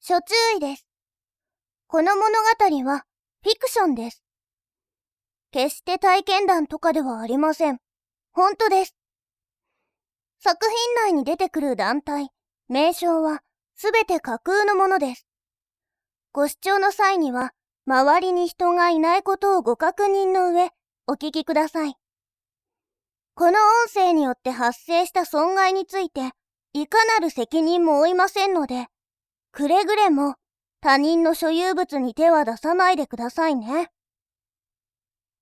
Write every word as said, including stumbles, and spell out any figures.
諸注意です。この物語はフィクションです。決して体験談とかではありません。本当です。作品内に出てくる団体、名称はすべて架空のものです。ご視聴の際には、周りに人がいないことをご確認の上、お聞きください。この音声によって発生した損害について、いかなる責任も負いませんので、くれぐれも他人の所有物に手は出さないでくださいね。